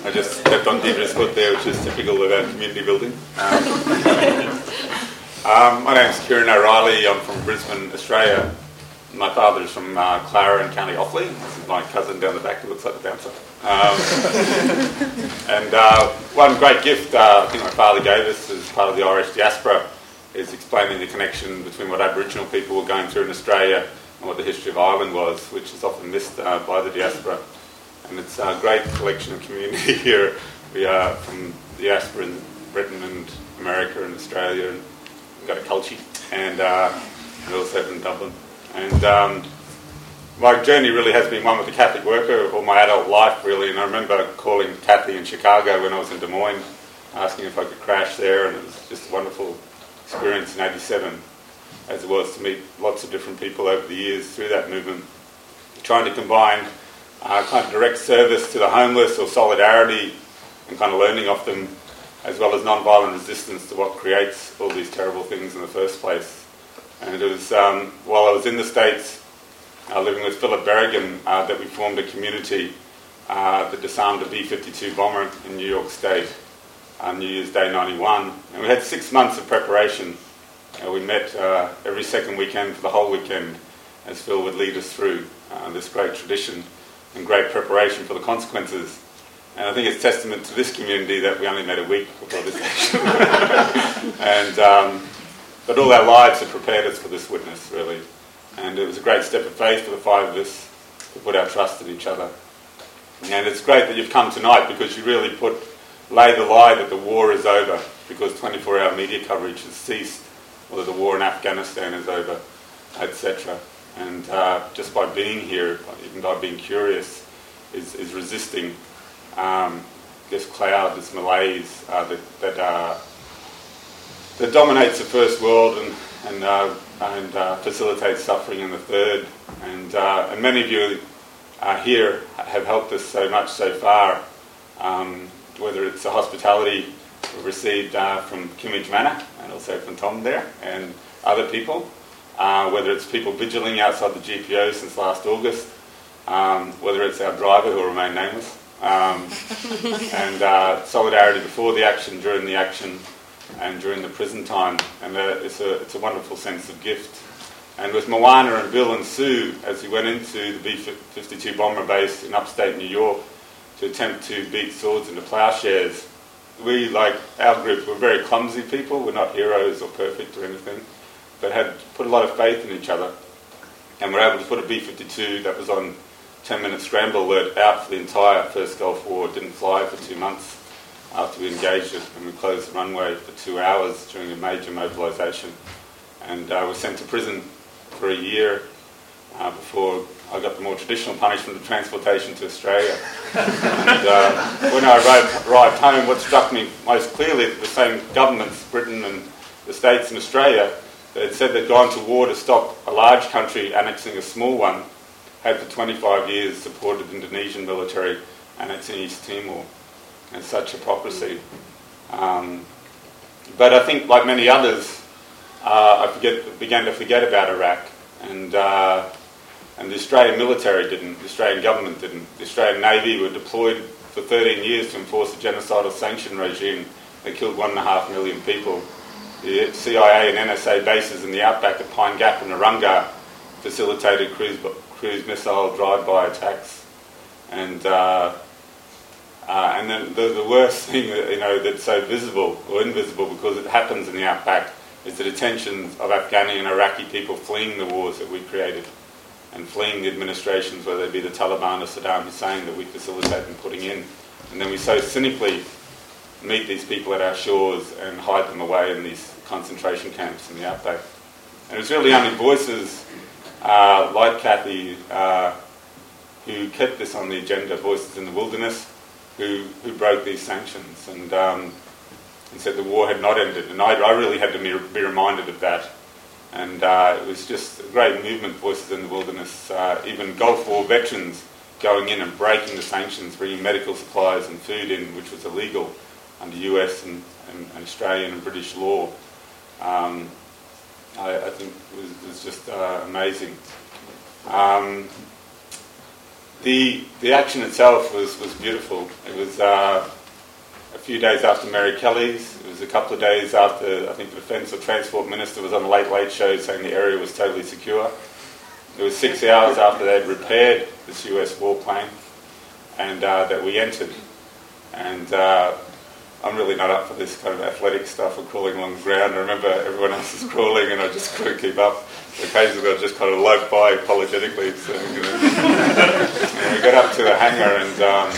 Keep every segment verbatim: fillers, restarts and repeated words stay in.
I just stepped on Deidre's foot there, which is typical of our community building. Um, um, my name's Kieran O'Reilly. I'm from Brisbane, Australia. My father is from uh, Clara in County Offaly. This is my cousin down the back who looks like the bouncer. Um, and uh, one great gift uh, I think my father gave us as part of the Irish diaspora is explaining the connection between what Aboriginal people were going through in Australia and what the history of Ireland was, which is often missed uh, by the diaspora. And it's a great collection of community here. We are from the diaspora in Britain and America and Australia, and we've got a culture, and, uh, and also from Dublin. And um, my journey really has been one with the Catholic worker all my adult life, really. And I remember calling Kathy in Chicago when I was in Des Moines, asking if I could crash there, and it was just a wonderful experience in eighty-seven, as it was to meet lots of different people over the years through that movement, trying to combine Uh, kind of direct service to the homeless or solidarity and kind of learning off them, as well as non-violent resistance to what creates all these terrible things in the first place. And it was um, while I was in the States uh, living with Philip Berrigan uh, that we formed a community uh, that disarmed a B fifty-two bomber in New York State on New Year's Day ninety-one. And we had six months of preparation. Uh, we met uh, every second weekend for the whole weekend as Phil would lead us through uh, this great tradition and great preparation for the consequences. And I think it's testament to this community that we only met a week before this action. and um, but all our lives have prepared us for this witness, really. And it was a great step of faith for the five of us to put our trust in each other. And it's great that you've come tonight because you really put lay the lie that the war is over, because twenty-four hour media coverage has ceased, or that the war in Afghanistan is over, et cetera. And uh, just by being here, even by being curious, is, is resisting um, this cloud, this malaise uh, that that, uh, that dominates the first world and and, uh, and uh, facilitates suffering in the third. And, uh, and many of you uh, here have helped us so much so far, um, whether it's the hospitality we've received uh, from Kimmage Manor and also from Tom there and other people. Uh, whether it's people vigiling outside the G P O since last August, um, whether it's our driver who will remain nameless, um, and uh, solidarity before the action, during the action, and during the prison time. And uh, it's a it's a wonderful sense of gift. And with Moana and Bill and Sue, as we went into the B fifty-two bomber base in upstate New York to attempt to beat swords into plowshares, we, like our group, were very clumsy people. We're not heroes or perfect or anything, but had put a lot of faith in each other, and were able to put a B fifty-two that was on ten minute scramble alert out for the entire first Gulf War. It didn't fly for two months after we engaged it, and we closed the runway for two hours during a major mobilisation, and uh, was sent to prison for a year uh, before I got the more traditional punishment of transportation to Australia. and uh, when I arrived, arrived home, what struck me most clearly, the same governments, Britain and the States and Australia, that had said they'd gone to war to stop a large country annexing a small one, had for twenty-five years supported Indonesian military annexing East Timor. And such hypocrisy. Um, but I think, like many others, uh, I forget, began to forget about Iraq. And, uh, and the Australian military didn't, the Australian government didn't. The Australian Navy were deployed for thirteen years to enforce a genocidal sanction regime that killed one and a half million people. The C I A and N S A bases in the outback at Pine Gap and Narungga facilitated cruise, cruise missile drive-by attacks. And uh, uh, and then the, the worst thing, you know, that's so visible or invisible because it happens in the outback is the detentions of Afghani and Iraqi people fleeing the wars that we created and fleeing the administrations, whether they be the Taliban or Saddam Hussein, that we facilitate them putting in. And then we so cynically meet these people at our shores and hide them away in these concentration camps in the outback. And it was really only voices uh, like Kathy uh, who kept this on the agenda, voices in the wilderness, who, who broke these sanctions and, um, and said the war had not ended. And I, I really had to be, be reminded of that. And uh, it was just a great movement, voices in the wilderness, uh, even Gulf War veterans going in and breaking the sanctions, bringing medical supplies and food in, which was illegal under U S and, and, and Australian and British law. Um, I, I think it was, it was just uh, amazing. Um, the the action itself was, was beautiful. It was uh, a few days after Mary Kelly's. It was a couple of days after, I think the Defence or Transport Minister was on the Late Late Show saying the area was totally secure. It was six hours after they'd repaired this U S warplane and uh, that we entered. And uh, I'm really not up for this kind of athletic stuff or crawling along the ground. I remember everyone else was crawling and I just couldn't keep up. Occasionally I just kind of lope by apologetically. So, you know. And we got up to the hangar and, um,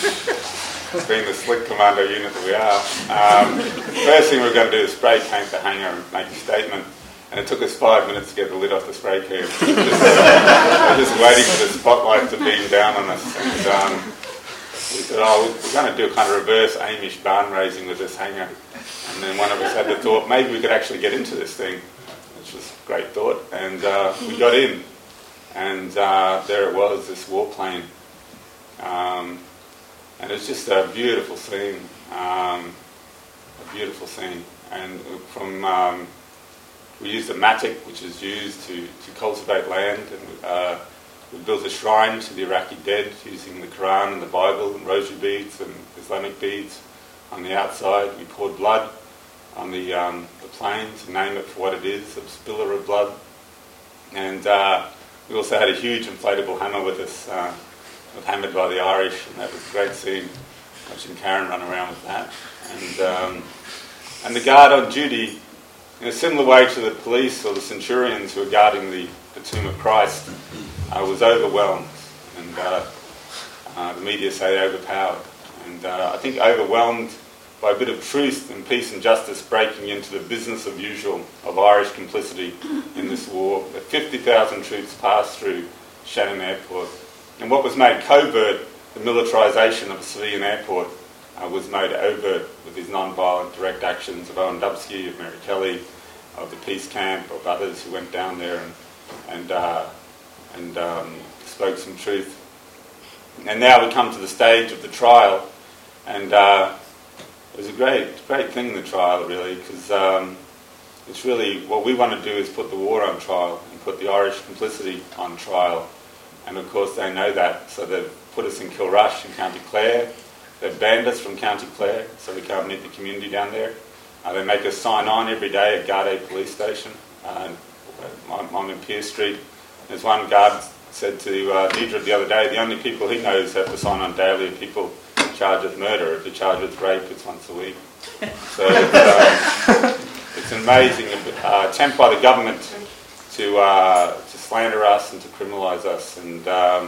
being the slick commando unit that we are, um, the first thing we were going to do is spray paint the hangar and make a statement. And it took us five minutes to get the lid off the spray can. Just, uh, just waiting for the spotlight to beam down on us. And um, we said, oh, we're going to do a kind of reverse Amish barn raising with this hangar. And then one of us had the thought, maybe we could actually get into this thing, which was a great thought. And uh, we got in. And uh, there it was, this warplane. Um, and it was just a beautiful scene. Um, a beautiful scene. And from... Um, We used a mattock, which is used to, to cultivate land, and uh, we built a shrine to the Iraqi dead using the Quran and the Bible and rosary beads and Islamic beads on the outside. We poured blood on the, um, the plane to name it for what it is, a spiller of blood. And uh, we also had a huge inflatable hammer with us, uh, hammered by the Irish, and that was a great scene, watching Karen run around with that. And, um, and the guard on duty, in a similar way to the police or the centurions who were guarding the, the tomb of Christ, uh, was overwhelmed. And uh, uh, the media say overpowered. And uh, I think overwhelmed by a bit of truth and peace and justice breaking into the business of usual of Irish complicity in this war. fifty thousand troops passed through Shannon Airport. And what was made covert, the militarisation of a civilian airport, Uh, was made overt with his non-violent direct actions of Owen Dubsky, of Mary Kelly, of the peace camp, of others who went down there and and, uh, and um, spoke some truth. And now we come to the stage of the trial, and uh, it was a great, great thing, the trial, really, because um, it's really what we want to do is put the war on trial and put the Irish complicity on trial. And of course they know that, so they've put us in Kilrush in County Clare. They've banned us from County Clare, so we can't meet the community down there. Uh, they make us sign on every day at Garday Police Station. Uh, I'm, I'm in Pearce Street. There's one guard said to uh, Deidre the other day, the only people he knows have to sign on daily are people charged with murder. If you're charged with rape, it's once a week. So it's, uh, it's an amazing uh, attempt by the government to uh, to slander us and to criminalise us. And um,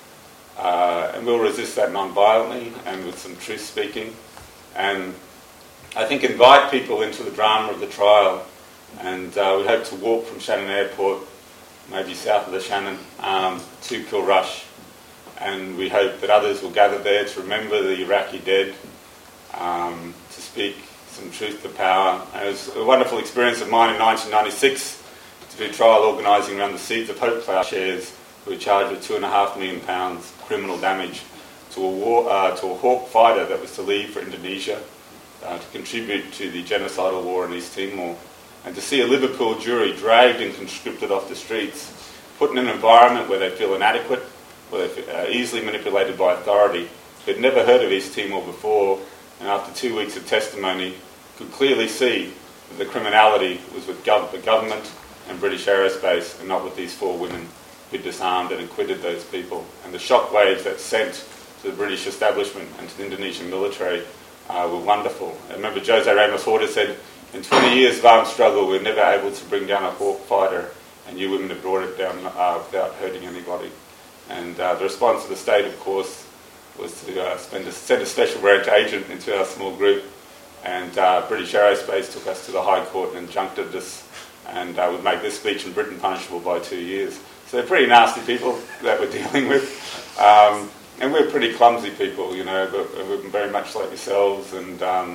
Uh, and we'll resist that non-violently and with some truth speaking. And I think invite people into the drama of the trial. And uh, we hope to walk from Shannon Airport, maybe south of the Shannon, um, to Kilrush. And we hope that others will gather there to remember the Iraqi dead, um, to speak some truth to power. And it was a wonderful experience of mine in nineteen ninety-six to do trial organising around the Seeds of Hope ploughshares, who were charged with two and a half million pounds criminal damage to a war, uh, to a Hawk fighter that was to leave for Indonesia uh, to contribute to the genocidal war in East Timor. And to see a Liverpool jury dragged and conscripted off the streets, put in an environment where they feel inadequate, where they feel uh, easily manipulated by authority, who'd never heard of East Timor before, and after two weeks of testimony could clearly see that the criminality was with gov- the government and British Aerospace and not with these four women who disarmed and acquitted those people. And the shockwaves that sent to the British establishment and to the Indonesian military uh, were wonderful. I remember Jose Ramos Horta said, in twenty years of armed struggle, we were never able to bring down a Hawk fighter, and you women have brought it down uh, without hurting anybody. And uh, the response of the state, of course, was to uh, spend a, send a special branch agent into our small group, and uh, British Aerospace took us to the High Court and injuncted us, and uh, would make this speech in Britain punishable by two years. So they're pretty nasty people that we're dealing with. Um, and we're pretty clumsy people, you know, but we're very much like yourselves. And um,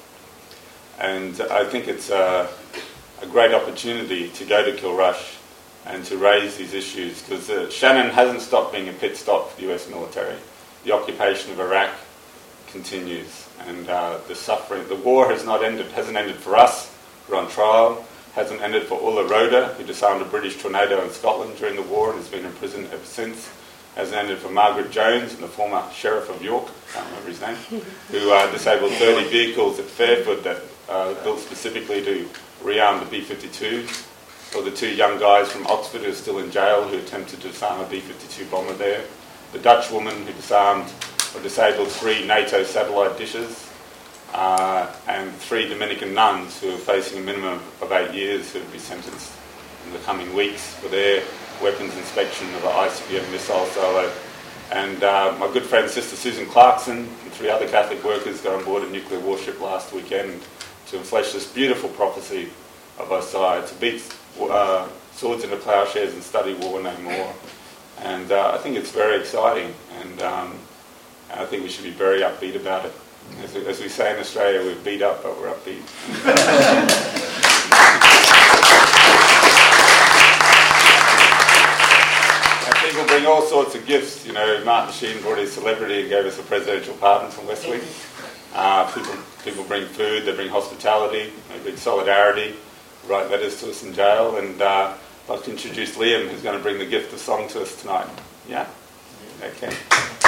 and I think it's a, a great opportunity to go to Kilrush and to raise these issues, because uh, Shannon hasn't stopped being a pit stop for the U S military. The occupation of Iraq continues. And uh, the suffering, the war has not ended, hasn't ended for us. We're on trial. Hasn't ended for Ulla Rhoda, who disarmed a British tornado in Scotland during the war and has been in prison ever since. as an ended for Margaret Jones, and the former Sheriff of York, I can't remember his name, who uh, disabled thirty vehicles at Fairford that uh, built specifically to rearm the B fifty-twos. Or the two young guys from Oxford who are still in jail who attempted to disarm a B fifty-two bomber there. The Dutch woman who disarmed or disabled three NATO satellite dishes. Uh, and three Dominican nuns who are facing a minimum of eight years who will be sentenced in the coming weeks for their weapons inspection of an I C B M missile silo. And uh, my good friend Sister Susan Clarkson and three other Catholic workers got on board a nuclear warship last weekend to flesh this beautiful prophecy of Isaiah, to beat uh, swords into plowshares and study war no more. And uh, I think it's very exciting, and um, I think we should be very upbeat about it. As, as we say in Australia, we're beat up, but we're upbeat. And people bring all sorts of gifts. You know, Martin Sheen brought his celebrity and gave us a presidential pardon from Westwick. Uh, people, people bring food, they bring hospitality, they bring solidarity, write letters to us in jail, and uh, I'd like to introduce Liam, who's going to bring the gift of song to us tonight. Yeah? Okay.